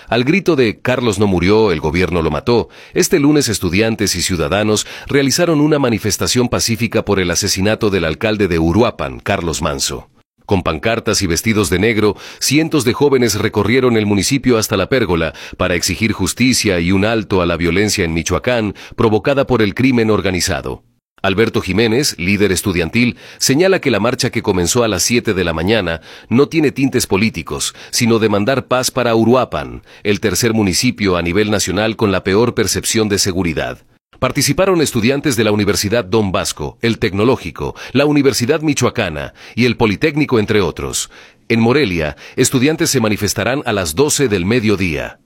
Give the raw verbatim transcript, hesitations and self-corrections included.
Al grito de "Carlos no murió, el gobierno lo mató", este lunes estudiantes y ciudadanos realizaron una manifestación pacífica por el asesinato del alcalde de Uruapan, Carlos Manso. Con pancartas y vestidos de negro, cientos de jóvenes recorrieron el municipio hasta la pérgola para exigir justicia y un alto a la violencia en Michoacán provocada por el crimen organizado. Alberto Jiménez, líder estudiantil, señala que la marcha que comenzó a las siete de la mañana no tiene tintes políticos, sino demandar paz para Uruapan, el tercer municipio a nivel nacional con la peor percepción de seguridad. Participaron estudiantes de la Universidad Don Bosco, el Tecnológico, la Universidad Michoacana y el Politécnico, entre otros. En Morelia, estudiantes se manifestarán a las doce del mediodía.